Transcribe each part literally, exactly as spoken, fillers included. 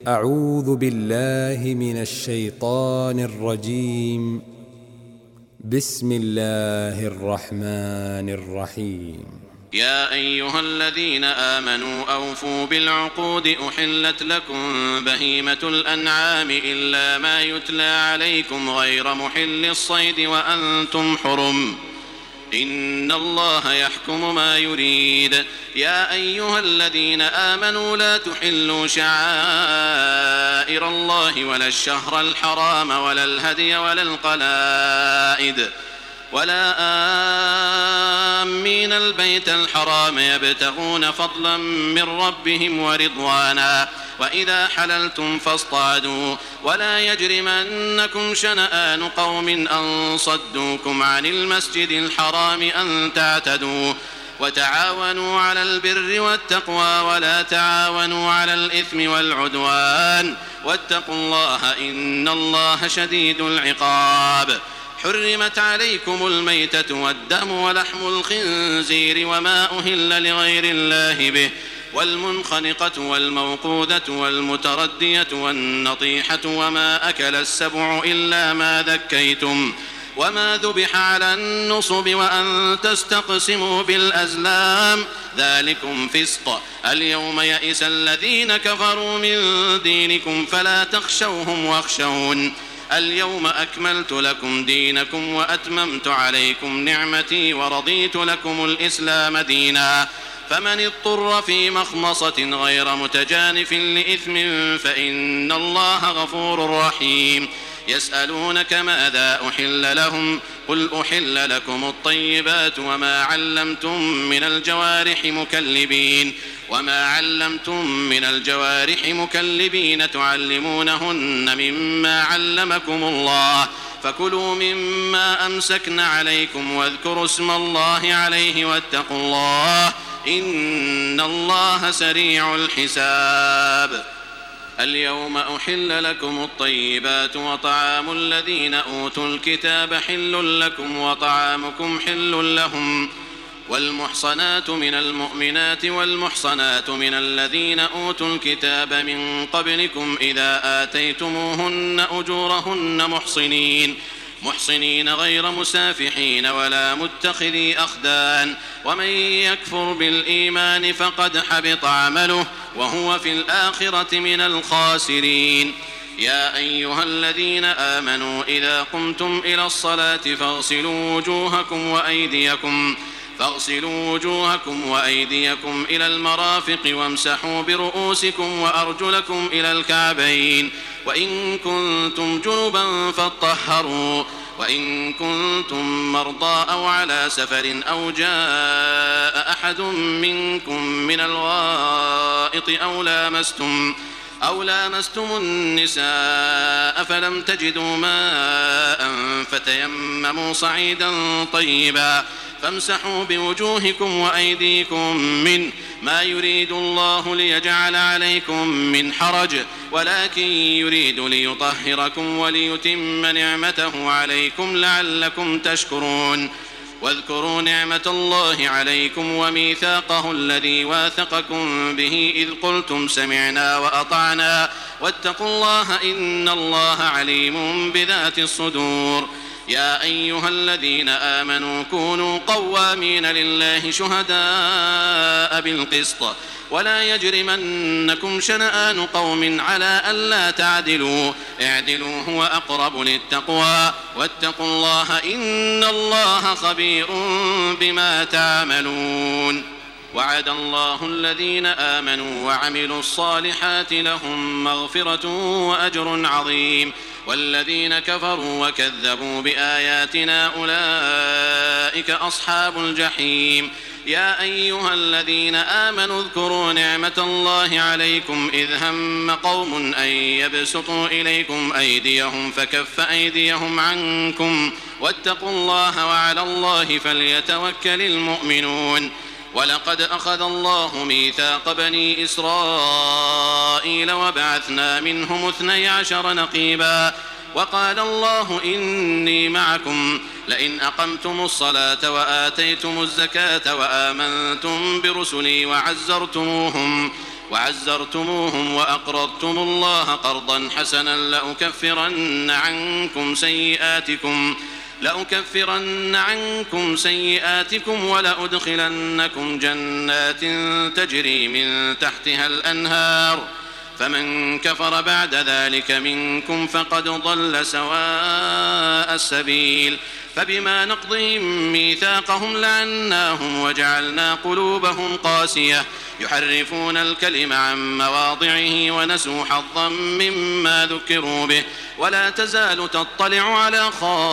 أعوذ بالله من الشيطان الرجيم. بسم الله الرحمن الرحيم. يا أيها الذين آمنوا أوفوا بالعقود أحلت لكم بهيمة الأنعام إلا ما يتلى عليكم غير محل الصيد وأنتم حرم إن الله يحكم ما يريد. يا أيها الذين آمنوا لا تحلوا شعائر الله ولا الشهر الحرام ولا الهدي ولا القلائد ولا آمين البيت الحرام يبتغون فضلا من ربهم ورضوانا وإذا حللتم فاصطادوا ولا يجرمنكم شنآن قوم أن صدوكم عن المسجد الحرام أن تعتدوا وتعاونوا على البر والتقوى ولا تعاونوا على الإثم والعدوان واتقوا الله إن الله شديد العقاب. حرمت عليكم الميتة والدم ولحم الخنزير وما أهل لغير الله به والمنخنقة والموقوذة والمتردية والنطيحة وما أكل السبع إلا ما ذكيتم وما ذبح على النصب وأن تستقسموا بالأزلام ذلكم فسق. اليوم يئس الذين كفروا من دينكم فلا تخشوهم واخشون اليوم أكملت لكم دينكم وأتممت عليكم نعمتي ورضيت لكم الإسلام دينا. فمن اضطر في مخمصة غير متجانف لإثم فإن الله غفور رحيم. يسألونك ماذا أحل لهم قل أحل لكم الطيبات وما علمتم من الجوارح مكلبين وما علمتم من الجوارح مكلبين تعلمونهن مما علمكم الله فكلوا مما أمسكن عليكم واذكروا اسم الله عليه واتقوا الله إن الله سريع الحساب. اليوم أحل لكم الطيبات وطعام الذين أوتوا الكتاب حل لكم وطعامكم حل لهم والمحصنات من المؤمنات والمحصنات من الذين أوتوا الكتاب من قبلكم إذا آتيتموهن أجورهن محصنين محصنين غير مسافحين ولا متخذي أخدان ومن يكفر بالإيمان فقد حبط عمله وهو في الآخرة من الخاسرين. يا أيها الذين آمنوا إذا قمتم إلى الصلاة فاغسلوا وجوهكم وأيديكم فاغسلوا وجوهكم وأيديكم إلى المرافق وامسحوا برؤوسكم وأرجلكم إلى الكعبين وإن كنتم جنبا فاطهروا وإن كنتم مرضى أو على سفر أو جاء أحد منكم من الغائط أو لامستم أو لامستم النساء فلم تجدوا ماء فتيمموا صعيدا طيبا فامسحوا بوجوهكم وأيديكم منه ما يريد الله ليجعل عليكم من حرج ولكن يريد ليطهركم وليتم نعمته عليكم لعلكم تشكرون. واذكروا نعمة الله عليكم وميثاقه الذي واثقكم به إذ قلتم سمعنا وأطعنا واتقوا الله إن الله عليم بذات الصدور. يا أيها الذين آمنوا كونوا قوامين لله شهداء بالقسط ولا يجرمنكم شنآن قوم على ألا تعدلوا اعدلوا هو أقرب للتقوى واتقوا الله إن الله خبير بما تعملون. وعد الله الذين آمنوا وعملوا الصالحات لهم مغفرة وأجر عظيم والذين كفروا وكذبوا بآياتنا أولئك أصحاب الجحيم. يا أيها الذين آمنوا اذكروا نعمة الله عليكم إذ هم قوم أن يبسطوا إليكم أيديهم فكف أيديهم عنكم واتقوا الله وعلى الله فليتوكل المؤمنون. ولقد أخذ الله ميثاق بني إسرائيل وبعثنا منهم اثني عشر نقيبا وقال الله إني معكم لئن أقمتم الصلاة وآتيتم الزكاة وآمنتم برسلي وعزرتموهم وعزرتموهم وأقرضتم الله قرضا حسنا لأكفرن عنكم سيئاتكم لأكفرن عنكم سيئاتكم ولأدخلنكم جنات تجري من تحتها الأنهار فمن كفر بعد ذلك منكم فقد ضل سواء السبيل فبما نقضهم ميثاقهم لعناهم وجعلنا قلوبهم قاسية يحرفون الكلم عن مواضعه ونسوا حظا مما ذكروا به ولا تزال تطلع على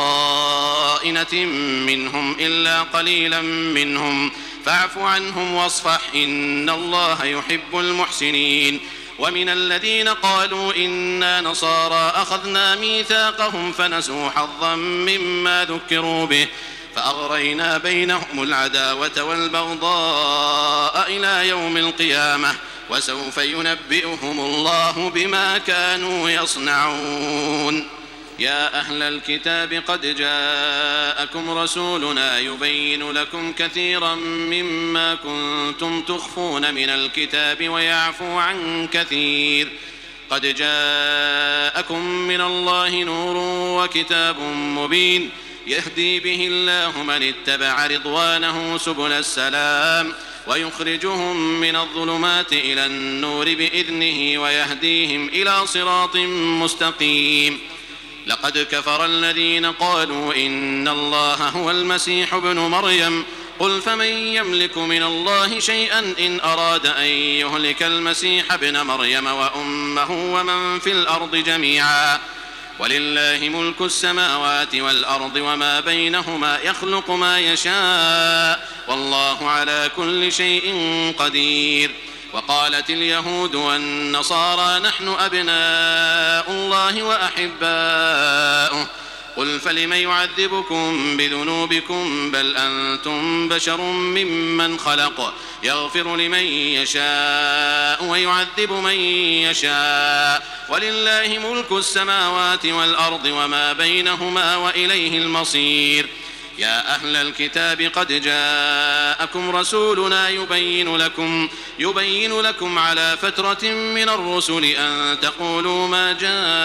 خائنة منهم إلا قليلا منهم فاعف عنهم واصفح إن الله يحب المحسنين ومن الذين قالوا إنا نصارى أخذنا ميثاقهم فنسوا حظا مما ذكروا به فأغرينا بينهم العداوة والبغضاء إلى يوم القيامة وسوف ينبئهم الله بما كانوا يصنعون يا أهل الكتاب قد جاءكم رسولنا يبين لكم كثيرا مما كنتم تخفون من الكتاب ويعفو عن كثير قد جاءكم من الله نور وكتاب مبين يهدي به الله من اتبع رضوانه سبل السلام ويخرجهم من الظلمات إلى النور بإذنه ويهديهم إلى صراط مستقيم لقد كفر الذين قالوا إن الله هو المسيح ابن مريم قل فمن يملك من الله شيئا إن أراد أن يهلك المسيح ابن مريم وأمه ومن في الأرض جميعا ولله ملك السماوات والأرض وما بينهما يخلق ما يشاء والله على كل شيء قدير وقالت اليهود والنصارى نحن أبناء الله وأحباؤه قل فلم يعذبكم بذنوبكم بل أنتم بشر ممن خلق يغفر لمن يشاء ويعذب من يشاء ولله ملك السماوات والأرض وما بينهما وإليه المصير يا أهل الكتاب قد جاءكم رسولنا يبين لكم يبين لكم على فترة من الرسل أن تقولوا ما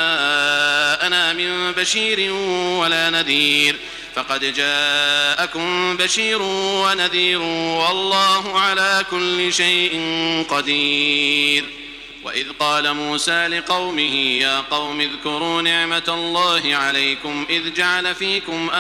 جاءنا من بشير ولا نذير فقد جاءكم بشير ونذير والله على كل شيء قدير وإذ قال موسى لقومه يا قوم اذكروا نعمة الله عليكم إذ جعل فيكم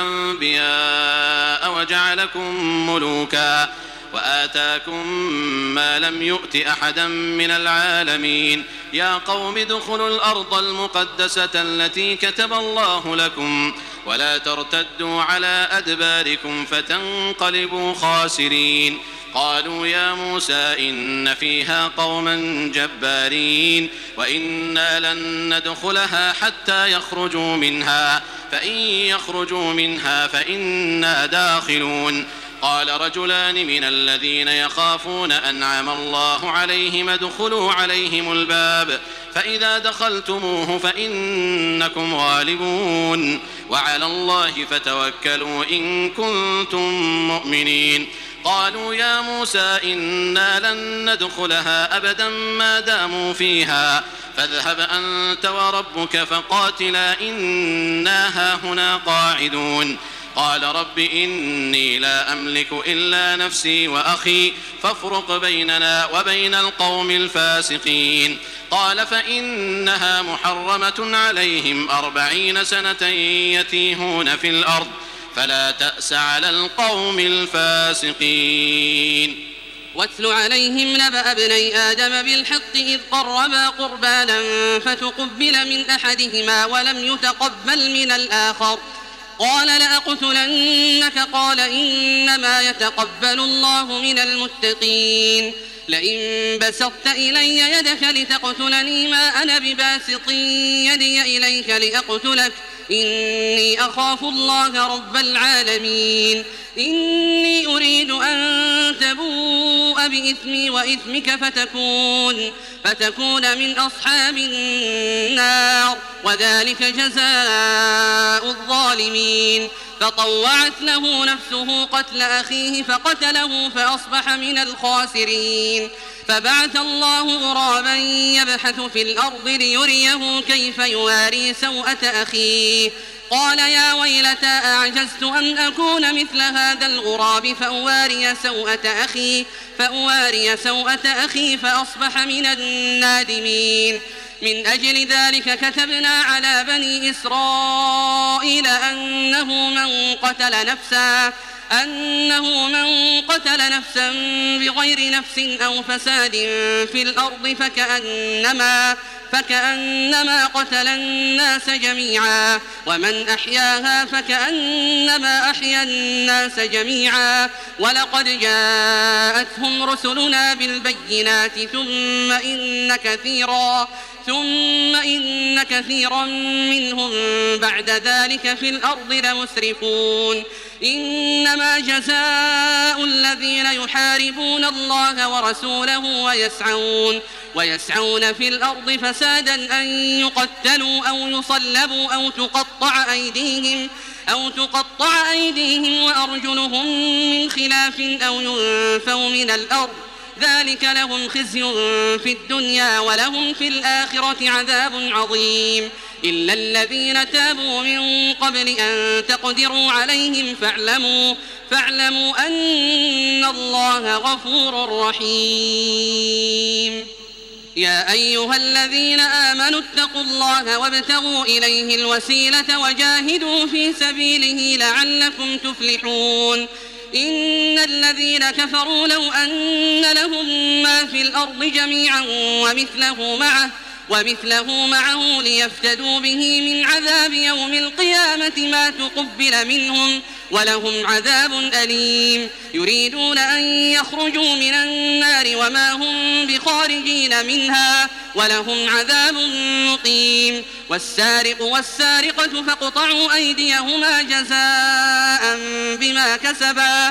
أنبياء وجعلكم ملوكا وآتاكم ما لم يؤت أحدا من العالمين يا قوم ادخلوا الأرض المقدسة التي كتب الله لكم ولا ترتدوا على أدباركم فتنقلبوا خاسرين قالوا يا موسى إن فيها قوما جبارين وإنا لن ندخلها حتى يخرجوا منها فإن يخرجوا منها فإنا داخلون قال رجلان من الذين يخافون أنعم الله عليهم ادخلوا عليهم الباب فإذا دخلتموه فإنكم غالبون وعلى الله فتوكلوا إن كنتم مؤمنين قالوا يا موسى إنا لن ندخلها أبدا ما داموا فيها فاذهب أنت وربك فقاتلا إنا هاهنا قاعدون قال رب إني لا أملك إلا نفسي وأخي فافرق بيننا وبين القوم الفاسقين قال فإنها محرمة عليهم أربعين سنة يتيهون في الأرض فلا تأس على القوم الفاسقين واتل عليهم نبأ ابني آدم بالحق إذ قربا قربانا فتقبل من أحدهما ولم يتقبل من الآخر قال لأقتلنك قال إنما يتقبل الله من المتقين لئن بسطت إلي يدك لتقتلني ما أنا بباسط يدي إليك لأقتلك إني أخاف الله رب العالمين إني أريد أن تبوء بإثمي وإثمك فتكون, فتكون من أصحاب النار وذلك جزاء الظالمين. فطوعت له نفسه قتل أخيه فقتله فأصبح من الخاسرين. فبعث الله غرابا يبحث في الأرض ليريه كيف يواري سوءة أخيه قال يا ويلتى أعجزت أن أكون مثل هذا الغراب فأواري سوءة أخي فأواري سوءة أخي فأصبح من النادمين. من أجل ذلك كتبنا على بني إسرائيل أنه من قتل نفسا أنه من قتل نفسا بغير نفس أو فساد في الأرض فكأنما فكأنما قتل الناس جميعا ومن أحياها فكأنما أحيا الناس جميعا. ولقد جاءتهم رسلنا بالبينات ثم إن كثيرا ثم إن كثيرا منهم بعد ذلك في الأرض لمسرفون. إنما جزاء الذين يحاربون الله ورسوله ويسعون ويسعون في الأرض فسادا أن يقتلوا أو يصلبوا أو تقطع أيديهم أو تقطع أيديهم وأرجلهم من خلاف أو ينفوا من الأرض ذلك لهم خزي في الدنيا ولهم في الآخرة عذاب عظيم. إلا الذين تابوا من قبل أن تقدروا عليهم فاعلموا فاعلموا أن الله غفور رحيم. يا أيها الذين آمنوا اتقوا الله وابتغوا إليه الوسيلة وجاهدوا في سبيله لعلكم تفلحون. إن الذين كفروا لو أن لهم ما في الأرض جميعا ومثله معه ومثله معه ليفتدوا به من عذاب يوم القيامة ما تقبل منهم ولهم عذاب أليم. يريدون أن يخرجوا من النار وما هم بخارجين منها ولهم عذاب مقيم. والسارق والسارقة فاقطعوا أيديهما جزاء بما كسبا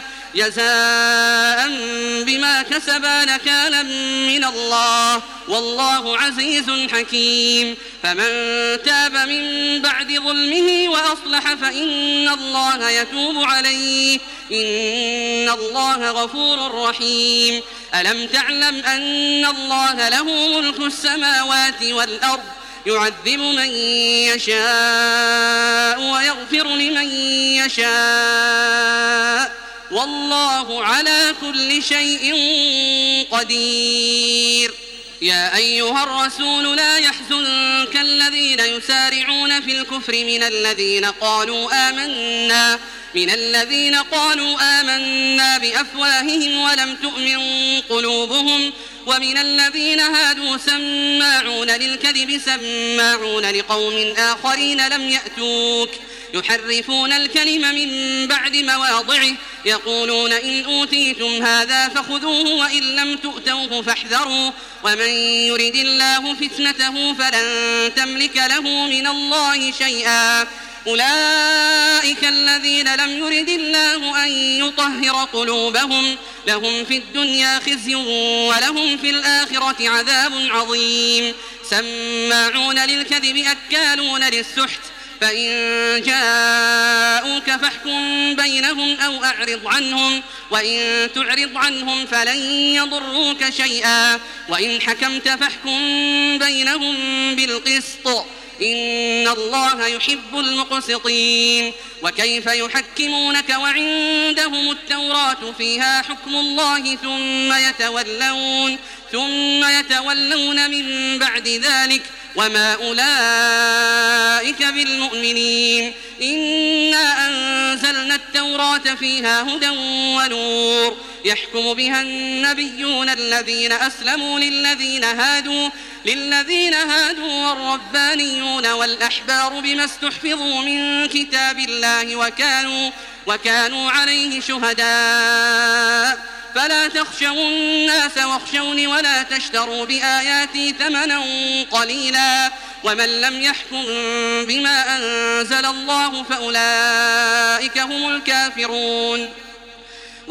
جزاء بما كسبا نكالا من الله والله عزيز حكيم. فمن تاب من بعد ظلمه وأصلح فإن الله يتوب عليه إن الله غفور رحيم. ألم تعلم أن الله له ملك السماوات والأرض يعذب من يشاء ويغفر لمن يشاء والله على كل شيء قدير. يا أيها الرسول لا يحزنك الذين يسارعون في الكفر من الذين قالوا آمنا من الذين قالوا آمنا بأفواههم ولم تؤمن قلوبهم ومن الذين هادوا سماعون للكذب سماعون لقوم آخرين لم يأتوك يحرفون الكلم من بعد مواضعه يقولون إن أوتيتم هذا فخذوه وإن لم تؤتوه فاحذروا ومن يرد الله فتنته فلن تملك له من الله شيئا. أولئك الذين لم يرد الله أن يطهر قلوبهم لهم في الدنيا خزي ولهم في الآخرة عذاب عظيم. سماعون للكذب أكالون للسحت فإن جاءوك فاحكم بينهم أو أعرض عنهم وإن تعرض عنهم فلن يضروك شيئا وإن حكمت فاحكم بينهم بالقسط إن الله يحب المقسطين. وكيف يحكمونك وعندهم التوراة فيها حكم الله ثم يتولون ثم يتولون من بعد ذلك وما أولئك بالمؤمنين. إنا أنزلنا التوراة فيها هدى ونور يحكم بها النبيون الذين أسلموا للذين هادوا للذين هادوا والربانيون والأحبار بما استحفظوا من كتاب الله وكانوا وكانوا عليه شهداء فلا تخشوا الناس واخشوني ولا تشتروا بآياتي ثمنا قليلا ومن لم يحكم بما أنزل الله فأولئك هم الكافرون.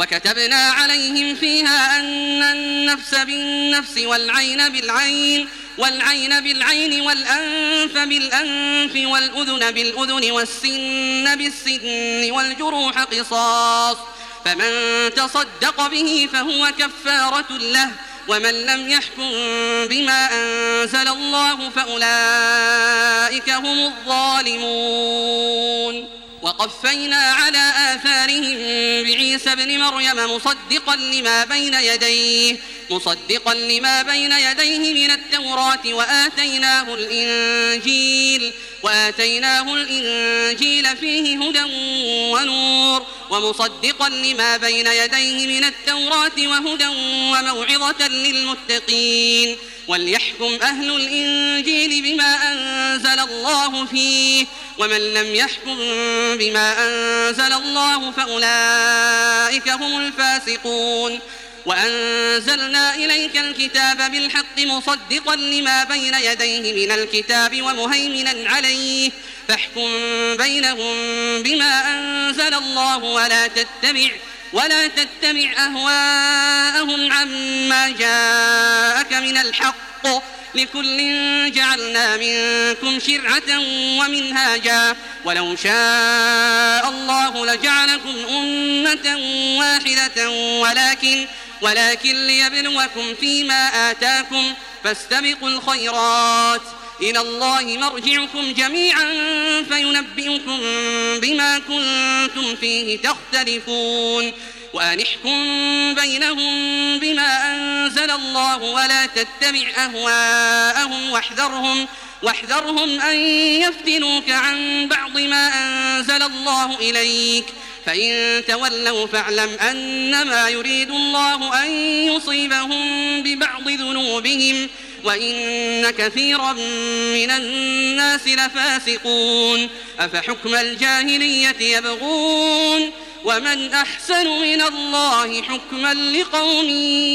وكتبنا عليهم فيها أن النفس بالنفس والعين بالعين والعين بالعين والأنف بالأنف والأذن بالأذن والسن بالسن والجروح قصاص، فمن تصدق به فهو كفارة له، ومن لم يحكم بما أنزل الله فأولئك هم الظالمون. وقفينا على آثارهم بعيسى ابن مريم مصدقا لما بين يديه مصدقا لما بين يديه من التوراة وآتيناه الإنجيل وآتيناه الإنجيل فيه هدى ونور ومصدقا لما بين يديه من التوراة وهدى وموعظة للمتقين. وليحكم أهل الإنجيل بما أنزل الله فيه، ومن لم يحكم بما أنزل الله فأولئك هم الفاسقون. وأنزلنا إليك الكتاب بالحق مصدقا لما بين يديه من الكتاب ومهيمنا عليه، فاحكم بينهم بما أنزل الله ولا تتبع ولا تتبع أهواءهم عما جاءك من الحق، لكل جعلنا منكم شرعة ومنهاجا، ولو شاء الله لجعلكم أمة واحدة ولكن ولكن ليبلوكم فيما آتاكم، فاستبقوا الخيرات، إلى الله مرجعكم جميعا فينبئكم بما كنتم فيه تختلفون. وأن احكم بينهم بما أنزل الله ولا تتبع أهواءهم واحذرهم واحذرهم أن يفتنوك عن بعض ما أنزل الله إليك، فإن تولوا فاعلم أنما يريد الله أن يصيبهم ببعض ذنوبهم، وإن كثيرا من الناس لفاسقون. أفحكم الجاهلية يبغون ومن أحسن من الله حكما لقوم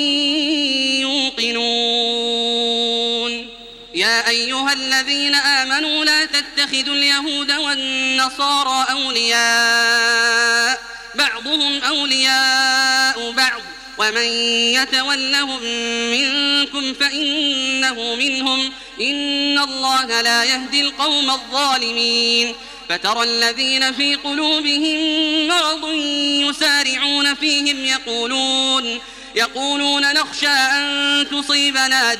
يوقنون. يا أيها الذين آمنوا لا تتخذوا اليهود والنصارى أولياء بعضهم أولياء بعض، ومن يتولهم منكم فإنه منهم، إن الله لا يهدي القوم الظالمين. فترى الذين في قلوبهم مرض يسارعون فيهم يقولون يقولون نخشى أن تصيبنا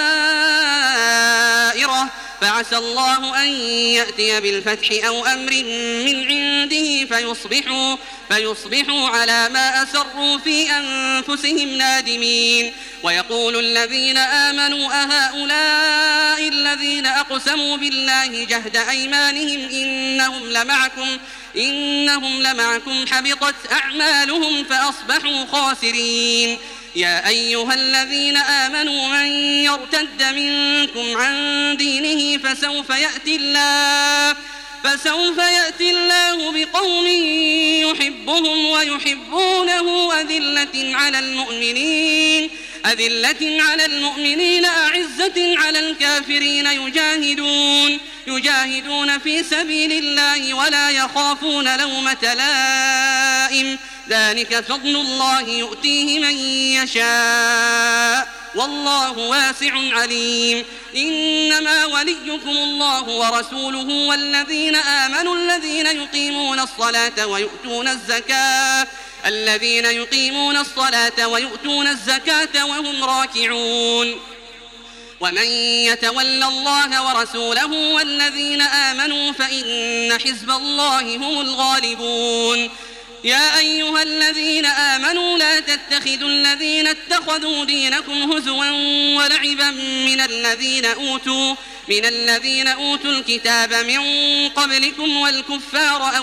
دائرة، فعسى الله أن يأتي بالفتح أو أمر من عنده فيصبحوا, فيصبحوا على ما أسروا في أنفسهم نادمين. ويقول الذين آمنوا أهؤلاء الذين أقسموا بالله جهد أيمانهم إنهم لمعكم إنهم لمعكم حبطت أعمالهم فأصبحوا خاسرين. يا أيها الذين آمنوا من يرتد منكم عن دينه فسوف يأتي الله فسوف يأتي الله بقوم يحبهم ويحبونه أذلة على المؤمنين أذلة على المؤمنين أعزة على الكافرين يجاهدون يجاهدون في سبيل الله ولا يخافون لومة لائم، ذلك فضل الله يؤتيه من يشاء والله واسع عليم. إنما وليكم الله ورسوله والذين آمنوا الذين يقيمون الصلاة ويؤتون الزكاة الذين يقيمون الصلاة ويؤتون الزكاة وهم راكعون. ومن يتول الله ورسوله والذين آمنوا فإن حزب الله هم الغالبون. يا أيها الذين آمنوا لا تتخذوا الذين اتخذوا دينكم هزوا ولعبا من الذين أوتوا من الذين أوتوا الكتاب من قبلكم والكفار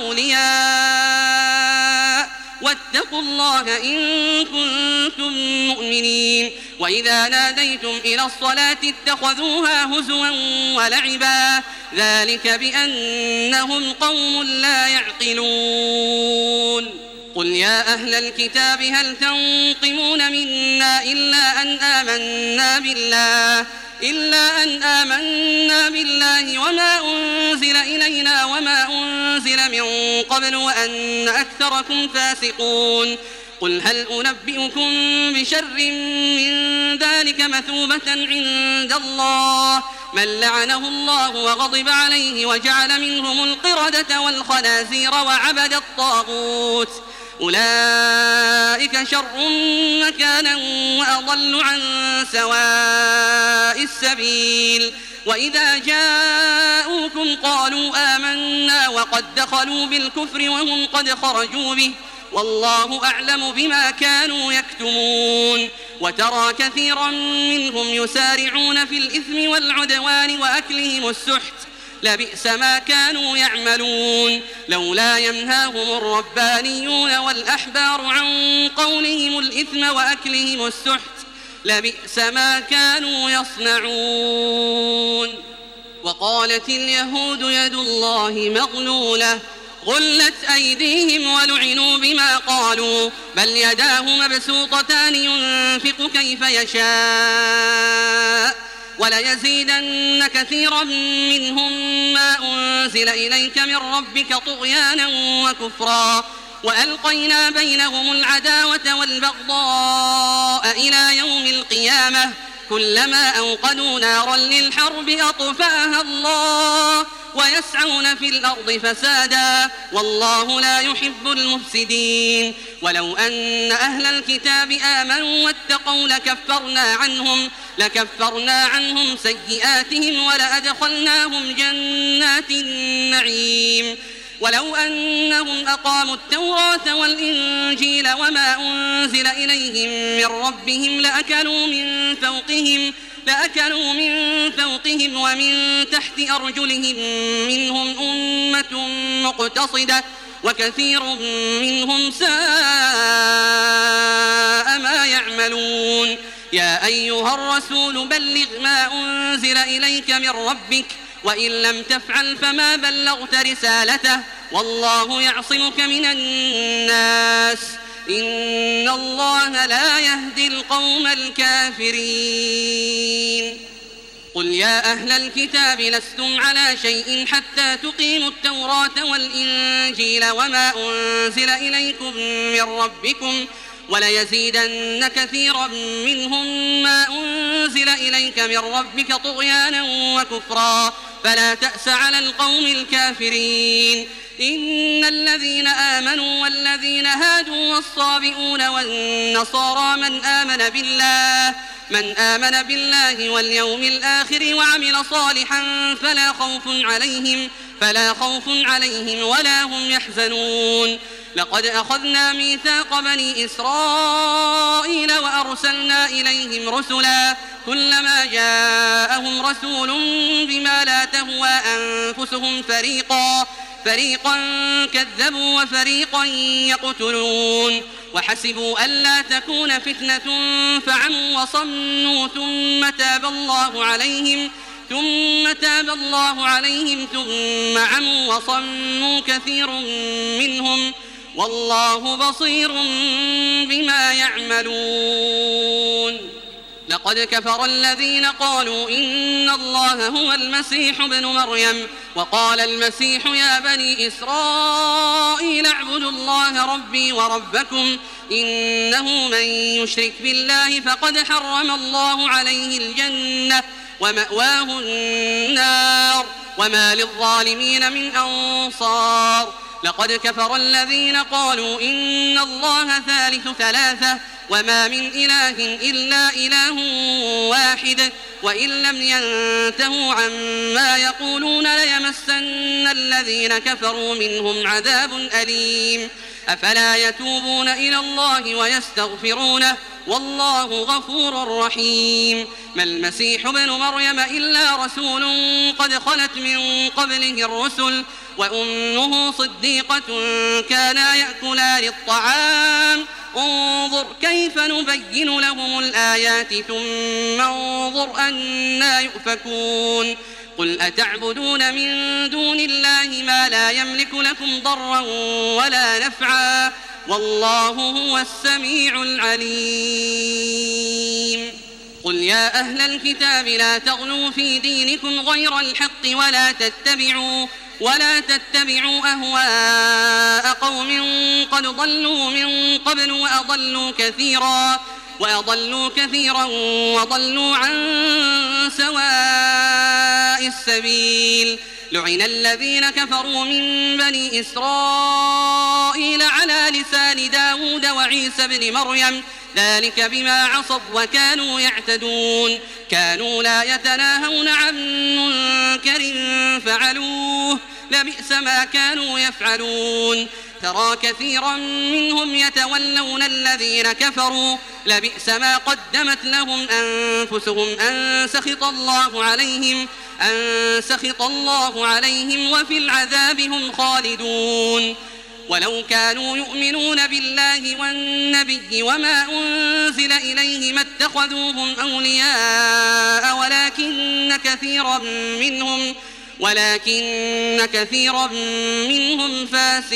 أولياء واتقوا الله إن كنتم مؤمنين. وإذا ناديتم إلى الصلاة اتخذوها هزوا ولعبا ذلك بأنهم قوم لا يعقلون. قل يا أهل الكتاب هل تنقمون منا إلا أن آمنا بالله إلا أن آمنا بالله وما أنزل إلينا وما أنزل من قبل وأن أكثركم فاسقون. قل هل أنبئكم بشر من ذلك مثوبة عند الله من لعنه الله وغضب عليه وجعل منهم القردة والخنازير وعبد الطاغوت أولئك شر مكانا وأضل عن سواء السبيل وإذا جاءوكم قالوا آمنا وقد دخلوا بالكفر وهم قد خرجوا به والله أعلم بما كانوا يكتمون وترى كثيرا منهم يسارعون في الإثم والعدوان وأكلهم السحت لبئس ما كانوا يعملون لولا ينهاهم الربانيون والأحبار عن قولهم الإثم وأكلهم السحت لبئس ما كانوا يصنعون. وقالت اليهود يد الله مغلولة غلت أيديهم ولعنوا بما قالوا بل يداه مبسوطتان ينفق كيف يشاء وليزيدن كثيرا منهم ما أنزل إليك من ربك طغيانا وكفرا وألقينا بينهم العداوة والبغضاء إلى يوم القيامة كلما أوقدوا نارا للحرب أطفأها الله ويسعون في الأرض فسادا والله لا يحب المفسدين. ولو أن أهل الكتاب آمنوا واتقوا لكفرنا عنهم لكفرنا عنهم سيئاتهم ولأدخلناهم جنات النعيم ولو أنهم أقاموا التوراة والإنجيل وما أنزل إليهم من ربهم لأكلوا من فوقهم لأكلوا من فوقهم ومن تحت أرجلهم منهم أمة مقتصدة وكثير منهم ساء ما يعملون. يا أيها الرسول بلغ ما أنزل إليك من ربك وإن لم تفعل فما بلغت رسالته والله يعصمك من الناس إن الله لا يهدي القوم الكافرين. قل يا أهل الكتاب لستم على شيء حتى تقيموا التوراة والإنجيل وما أنزل إليكم من ربكم وليزيدن كثيرا منهم ما أنزل إليك من ربك طغيانا وكفرا فلا تأس على القوم الكافرين. إن الذين آمنوا والذين هادوا والصابئون والنصارى من آمن بالله من آمن بالله واليوم الآخر وعمل صالحا فلا خوف عليهم فلا خوف عليهم ولا هم يحزنون. لقد أخذنا ميثاق بني إسرائيل وأرسلنا إليهم رسلا كلما جاءهم رسول بما لا تهوى أنفسهم فريقا فريقا كذبوا وفريقا يقتلون وحسبوا ألا تكون فتنة فعموا وصموا ثم تاب الله عليهم ثم تاب الله عليهم ثم عموا وصموا كثير منهم والله بصير بما يعملون. لقد كفر الذين قالوا إن الله هو المسيح ابن مريم وقال المسيح يا بني إسرائيل اعبدوا الله ربي وربكم إنه من يشرك بالله فقد حرم الله عليه الجنة ومأواه النار وما للظالمين من أنصار. لقد كفر الذين قالوا إن الله ثالث ثلاثة وما من إله إلا إله واحد وإن لم ينتهوا عما يقولون ليمسن الذين كفروا منهم عذاب أليم. أفلا يتوبون إلى الله ويستغفرونه والله غفور رحيم. ما المسيح ابن مريم إلا رسول قد خلت من قبله الرسل وأمه صديقة كانا يأكلان الطعام انظر كيف نبين لهم الآيات ثم انظر أنا يؤفكون. قل أتعبدون من دون الله ما لا يملك لكم ضرا ولا نفعا والله هو السميع العليم. قل يا أهل الكتاب لا تغلوا في دينكم غير الحق ولا تتبعوا ولا تتبعوا أهواء قوم قد ضلوا من قبل وأضلوا كثيرا وأضلوا كثيرا وضلوا عن سواء السبيل. لعن الذين كفروا من بني إسرائيل على لسان داود وعيسى بن مريم ذلك بما عصوا وكانوا يعتدون. كانوا لا يتناهون عن منكر فعلوه لبئس ما كانوا يفعلون. ترى كثيرا منهم يتولون الذين كفروا لبئس ما قدمت لهم أنفسهم أن سخط الله عليهم أن سخط الله عليهم وفي العذاب هم خالدون. ولو كانوا يؤمنون بالله والنبي وما أنزل إليه ما اتخذوهم أولياء ولكن كثيرا منهم ولكن كثيرا منهم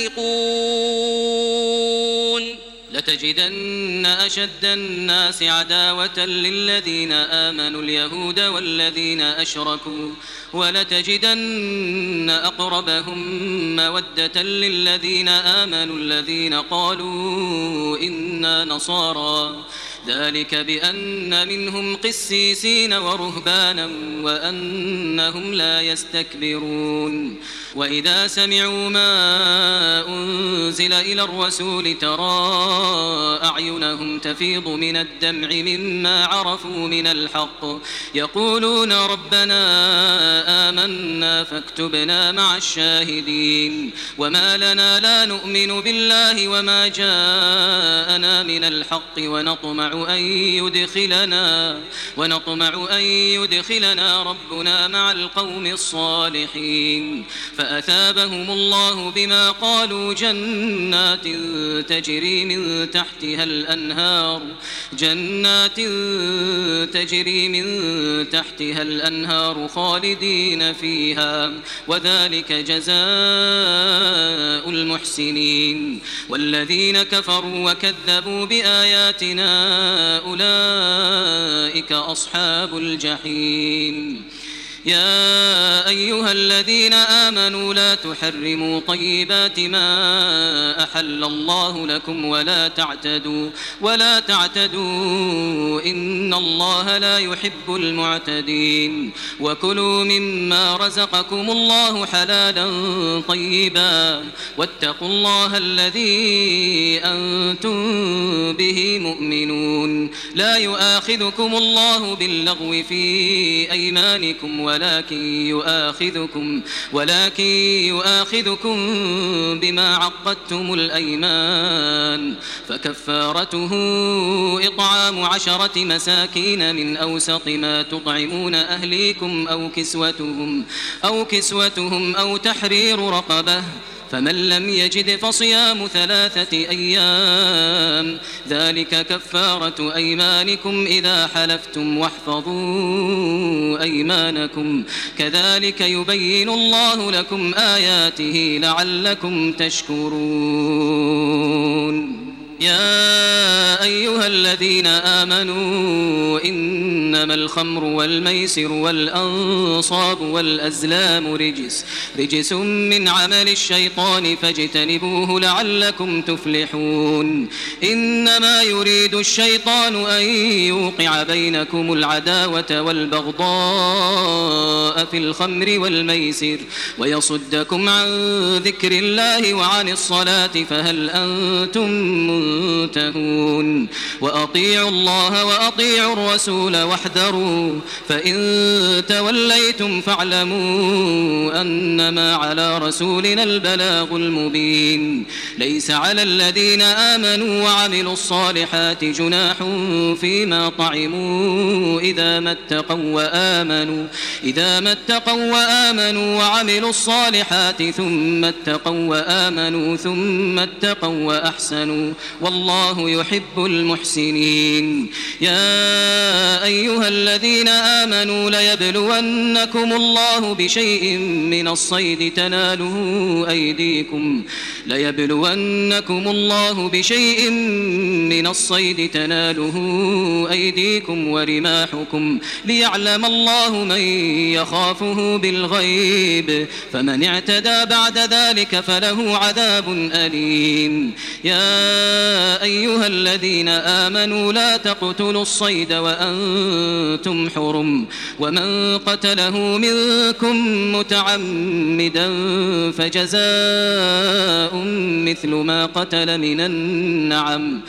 فاسقون. لتجدن أشد الناس عداوة للذين آمنوا اليهود والذين أشركوا ولتجدن أقربهم مودة للذين آمنوا الذين قالوا إنا نصارى ذلك بأن منهم قسيسين ورهبانا وأنهم لا يستكبرون. وإذا سمعوا ما أنزل إلى الرسول ترى أعينهم تفيض من الدمع مما عرفوا من الحق يقولون ربنا آمنا فاكتبنا مع الشاهدين. وما لنا لا نؤمن بالله وما جاءنا من الحق ونطمع أن يدخلنا ونطمع أن يدخلنا ربنا مع القوم الصالحين. فأثابهم الله بما قالوا جنات تجري من تحتها الأنهار جنات تجري من تحتها الأنهار خالدين فيها وذلك جزاء المحسنين. والذين كفروا وكذبوا بآياتنا أولئك أصحاب الجحيم. يا أيها الذين آمنوا لا تحرموا طيبات ما أحل الله لكم ولا تعتدوا ولا تعتدوا إن الله لا يحب المعتدين. وكلوا مما رزقكم الله حلالا طيبا واتقوا الله الذي أنتم به مؤمنون. لا يؤاخذكم الله باللغو في أيمانكم ولكن يؤاخذكم ولكن يؤاخذكم بما عقدتم الأيمان فكفارته إطعام عشرة مساكين من أوسط ما تطعمون أهليكم أو كسوتهم أو كسوتهم أو تحرير رقبة فمن لم يجد فصيام ثلاثة أيام ذلك كفارة أيمانكم إذا حلفتم واحفظوا أيمانكم كذلك يبين الله لكم آياته لعلكم تشكرون. يا أيها الذين آمنوا إنما الخمر والميسر والأنصاب والأزلام رجس رجس من عمل الشيطان فاجتنبوه لعلكم تفلحون. إنما يريد الشيطان أن يوقع بينكم العداوة والبغضاء في الخمر والميسر ويصدكم عن ذكر الله وعن الصلاة فهل أنتم منتهون. وأطيعوا الله وأطيعوا الرسول واحذروا فإن توليتم فاعلموا أنما على رسولنا البلاغ المبين. ليس على الذين آمنوا وعملوا الصالحات جناح فيما طعموا إذا ما اتقوا وآمنوا إذا ما اتقوا وآمنوا وعملوا الصالحات ثم اتقوا وآمنوا ثم اتقوا وأحسنوا والله يحب المحسنين. يا أيها الذين آمنوا ليبلونكم الله بشيء من الصيد تناله أيديكم ليبلونكم الله بشيء من الصيد تناله أيديكم ورماحكم ليعلم الله من يخافه بالغيب فمن اعتدى بعد ذلك فله عذاب أليم. يا أيها الذين آمنوا لا تقتلوا الصيد وأنتم حرم ومن قتله منكم متعمدا فجزاء مثل ما قتل من النعم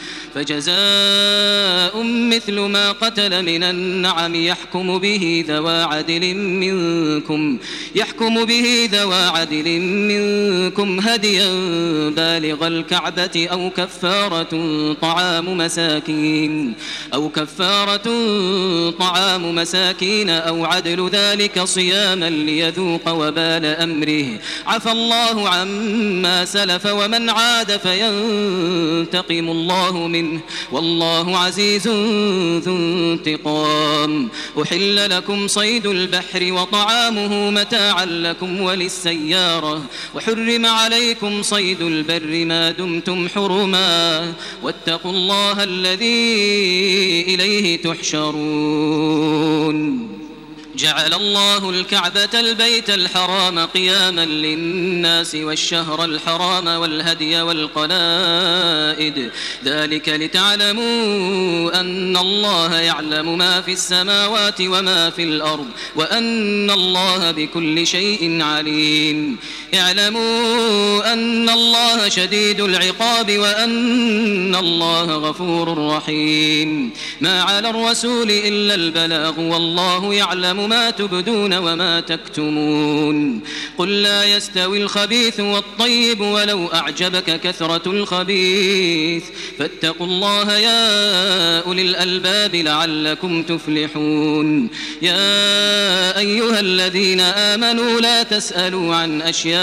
فجزاء مثل ما قتل من النعم يحكم به ذوى عدل منكم يحكم به ذوى عدل منكم هديا بالغ الكعبة أو كفارة طعام مساكين أو كفارة طعام مساكين أو عدل ذلك صياما ليذوق وبال أمره عفى الله عما سلف ومن عاد فينتقم الله منه والله عزيز ذو انتقام. أحل لكم صيد البحر وطعامه متاعا لكم وللسيارة وحرم عليكم صيد البر ما دمتم حرما واتقوا الله الذي إليه تحشرون. جعل الله الكعبة البيت الحرام قياما للناس والشهر الحرام والهدي والقلائد ذلك لتعلموا أن الله يعلم ما في السماوات وما في الأرض وأن الله بكل شيء عليم. اعلموا أن الله شديد العقاب وأن الله غفور رحيم. ما على الرسول إلا البلاغ والله يعلم ما تبدون وما تكتمون. قل لا يستوي الخبيث والطيب ولو أعجبك كثرة الخبيث فاتقوا الله يا أولي الألباب لعلكم تفلحون. يا أيها الذين آمنوا لا تسألوا عن أشياء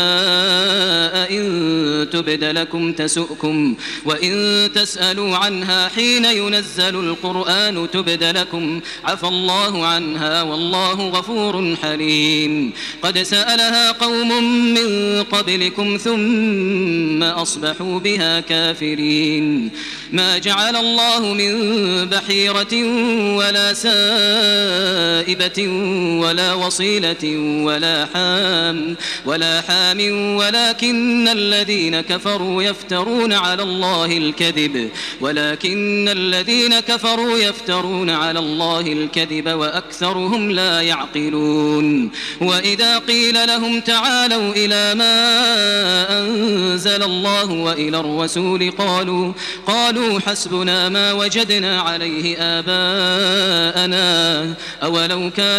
إن تبد لكم تسؤكم وإن تسألوا عنها حين ينزل القرآن تبد لكم عفى الله عنها والله غفور حليم. قد سألها قوم من قبلكم ثم أصبحوا بها كافرين. ما جعل الله من بحيرة ولا سائبة ولا وصيلة ولا حام ولا حام ولكن الذين كفروا يفترون على الله الكذب ولكن الذين كفروا يفترون على الله الكذب وأكثرهم لا يعقلون. وإذا قيل لهم تعالوا إلى ما أنزل الله وإلى الرسول قالوا قالوا حسبنا ما وجدنا عليه آباءنا أولو كان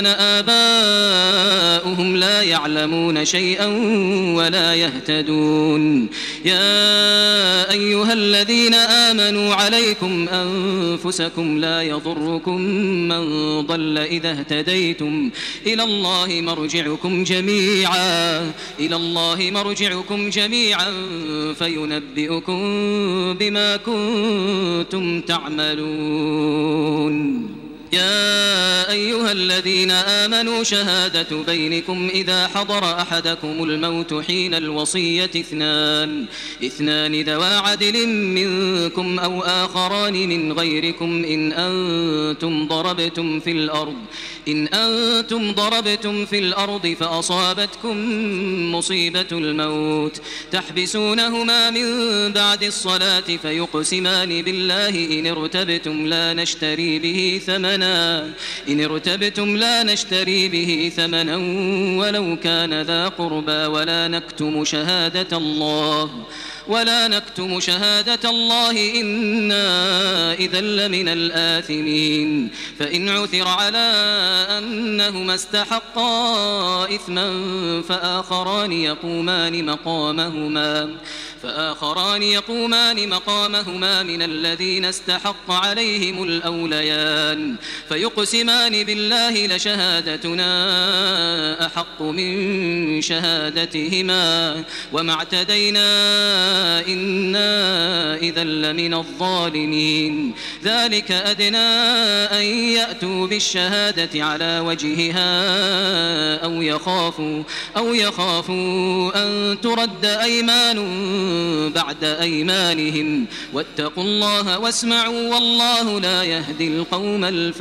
آباؤهم لا يعلمون شيئا ولا يهتدون. يا أيها الذين آمنوا عليكم أنفسكم لا يضركم من ضل إذا اهتديتم إلى الله مرجعكم جميعا إلى الله مرجعكم جميعا فينبئكم بما كنتم تعملون. يا أيها الذين آمنوا شهادة بينكم إذا حضر أحدكم الموت حين الوصية اثنان اثنان ذوى عدل منكم أو آخران من غيركم إن أنتم ضربتم في الأرض إن أنتم ضربتم في الأرض فأصابتكم مصيبة الموت تحبسونهما من بعد الصلاة فيقسمان بالله إن ارتبتم لا نشتري به ثمنا إن ارتبتم لا نشتري به ثمنا ولو كان ذا قربى ولا نكتم شهادة الله ولا نكتم شهادة الله إنا إذا لمن الآثمين. فإن عثر على أنهما استحقا إثما فآخران يقومان مقامهما فآخران يقومان مقامهما من الذين استحق عليهم الأوليان فيقسمان بالله لشهادتنا أحق من شهادتهما وما اعتدينا إنا إذا لمن الظالمين ذلك أدنى أن يأتوا بالشهادة على وجهها أو يخافوا أو يخافوا أن ترد أيمان بعد أيمانهم واتقوا الله واسمعوا والله لا يهدي القوم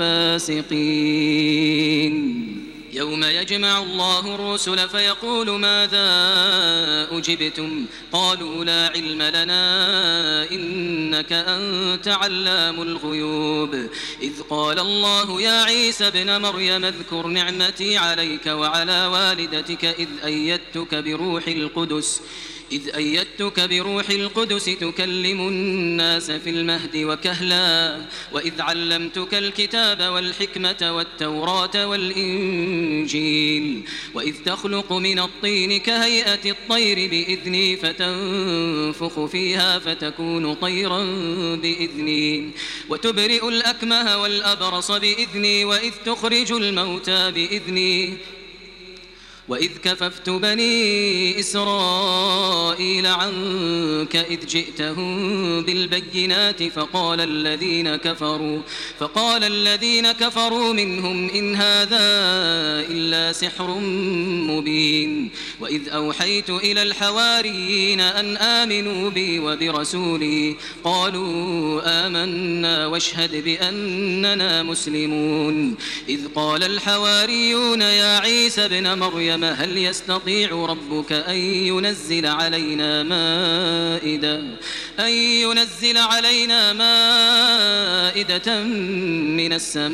الفاسقين يوم يجمع الله الرسل فيقول ماذا أجبتم قالوا لا علم لنا إنك أنت علام الغيوب إذ قال الله يا عيسى ابن مريم اذكر نعمتي عليك وعلى والدتك إذ أيدتك بروح القدس إذ أيدتك بروح القدس تكلم الناس في المهد وكهلا وإذ علمتك الكتاب والحكمة والتوراة والإنجيل وإذ تخلق من الطين كهيئة الطير بإذني فتنفخ فيها فتكون طيرا بإذني وتبرئ الأكمه والأبرص بإذني وإذ تخرج الموتى بإذني وإذ كففت بني إسرائيل عنك إذ جئتهم بالبينات فقال الذين كفروا فقال الذين كفروا منهم إن هذا إلا سحر مبين وإذ أوحيت إلى الحواريين أن آمنوا بي وبرسولي قالوا آمنا واشهد بأننا مسلمون إذ قال الحواريون يا عيسى ابن مريم هل يستطيع ربك أن ينزل علينا مائدة أن ينزل علينا مائدة من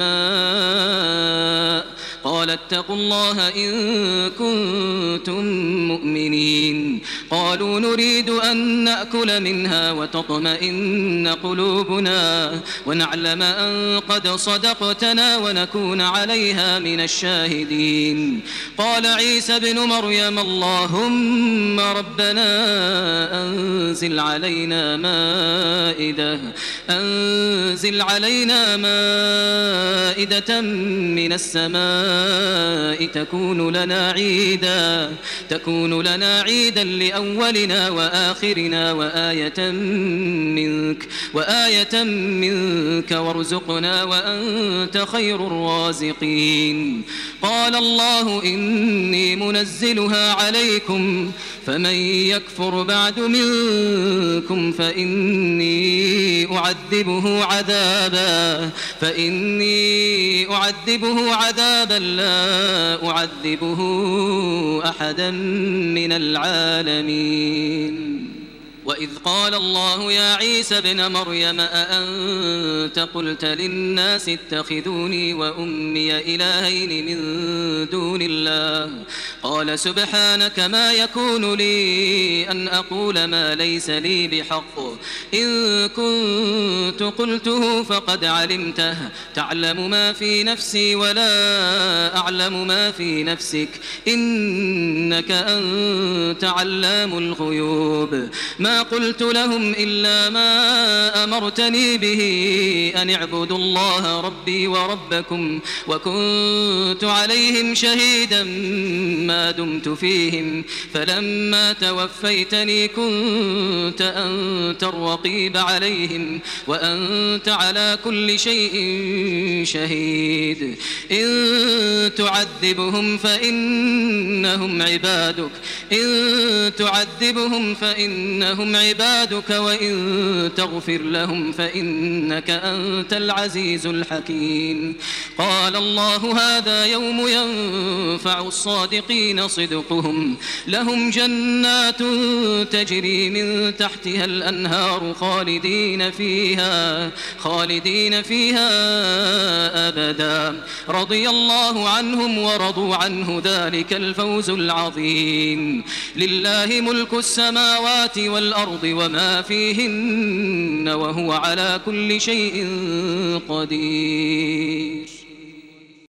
السماء قال اتقوا الله إن كنتم مؤمنين قالوا نريد أن نأكل منها وتطمئن قلوبنا ونعلم أن قد صدقتنا ونكون عليها من الشاهدين قال عيسى ابن مريم اللهم ربنا أنزل علينا مائدة أنزل علينا مائدة من السماء تكون لنا عيدا تكون لنا عيدا لأولنا وآخرنا وآية منك وآية منك وارزقنا وأنت خير الرازقين قال الله إني منزلها عليكم فمن يكفر بعد منكم فإني أعذبه عذابا فإني أعذبه عذابا لا أعذبه أحدا من العالمين وإذ قال الله يا عيسى ابن مريم أأنت قلت للناس اتخذوني وأمي إلهين من دون الله قال سبحانك ما يكون لي أن أقول ما ليس لي بحق إن كنت قلته فقد علمته تعلم ما في نفسي ولا أعلم ما في نفسك إنك أنت علام الغيوب ما قلت لهم إلا ما أمرتني به أن اعبدوا الله ربي وربكم وكنت عليهم شهيدا ما دمت فيهم فلما توفيتني كنت أنت الرقيب عليهم وأنت على كل شيء شهيد إن تعذبهم فإنهم عبادك إن تعذبهم فإنهم عبادك وإن تغفر لهم فإنك أنت العزيز الحكيم قال الله هذا يوم ينفع الصادقين صدقهم لهم جنات تجري من تحتها الأنهار خالدين فيها خالدين فيها أبدا رضي الله عنهم ورضوا عنه ذلك الفوز العظيم لله ملك السماوات والأرض وما فيهن وهو على كل شيء قدير